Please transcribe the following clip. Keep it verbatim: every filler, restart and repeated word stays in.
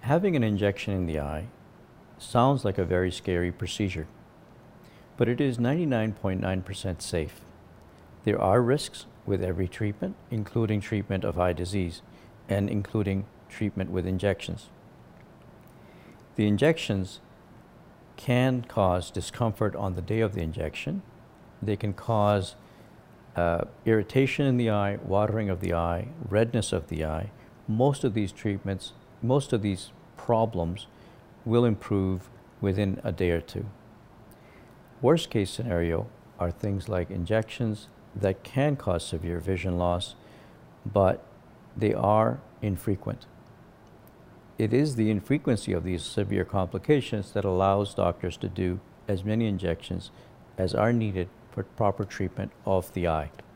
Having an injection in the eye sounds like a very scary procedure, but it is ninety-nine point nine percent safe. There are risks with every treatment, including treatment of eye disease and including treatment with injections. The injections can cause discomfort on the day of the injection. They can cause uh, irritation in the eye, watering of the eye, redness of the eye. Most of these treatments, most of these problems will improve within a day or two. Worst case scenario are things like injections that can cause severe vision loss, but they are infrequent. It is the infrequency of these severe complications that allows doctors to do as many injections as are needed for proper treatment of the eye.